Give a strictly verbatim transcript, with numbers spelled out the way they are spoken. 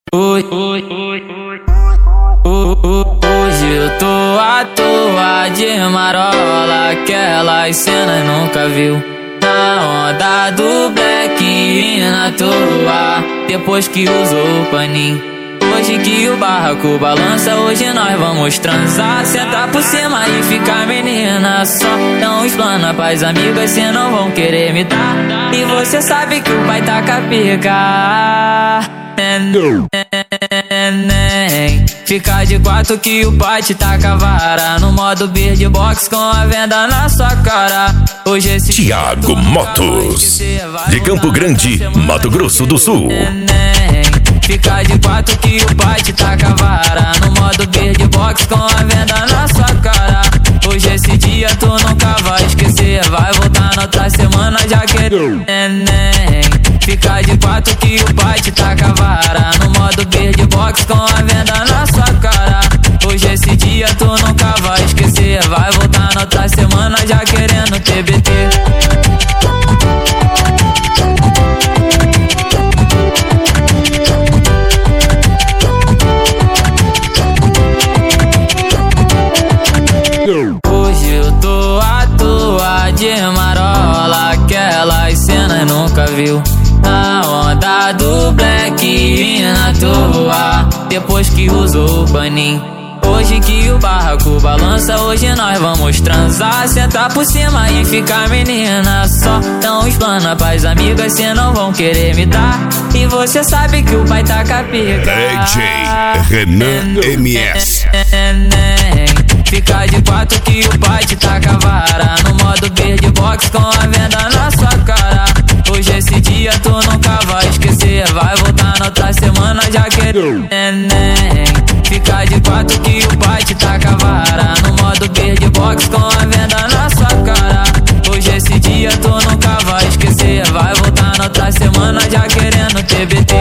Hoje eu tô à toa de marola, aquelas cenas nunca viu. Na onda do black e na toa, depois que usou o paninho. Hoje que o barraco balança, hoje nós vamos transar. Sentar por cima e ficar menina só. Não explana pras amigas, cê não vão querer me dar. E você sabe que o pai tá com a pica. Neném, fica de quatro que o pai te taca a vara. No modo beatbox com a venda na sua cara. Hoje esse Thiago Motos, de Campo Grande, Mato Grosso do Sul. Neném, fica de quatro que o pai te taca a vara. No modo beatbox com a venda na sua cara. Hoje esse dia tu nunca vai esquecer. Vai voltar na outra semana já querendo. Neném, fica de quatro que o pai te taca a vara. No modo beatbox com a venda na sua cara. Hoje esse dia tu nunca vai esquecer. Vai voltar na outra semana já querendo T B T. Hoje eu tô à toa de marola, aquelas cenas nunca viu. Na onda do black e na toa, depois que usou o paninho. Hoje que o barraco balança, hoje nós vamos transar. Sentar por cima e ficar menina só. Não explana pras amigas, cê não vão querer me dar. E você sabe que o pai tá com a pica. D J Renan M S. Fica de quatro que o pai te taca a vara. No modo beatbox com a venda na sua cara. Hoje esse dia tu nunca vai esquecer. Vai voltar na outra semana já querendo. Neném, fica de quatro que o pai te taca a vara. No modo beatbox com a venda na sua cara. Hoje esse dia tu nunca vai esquecer. Vai voltar na outra semana já querendo T B T.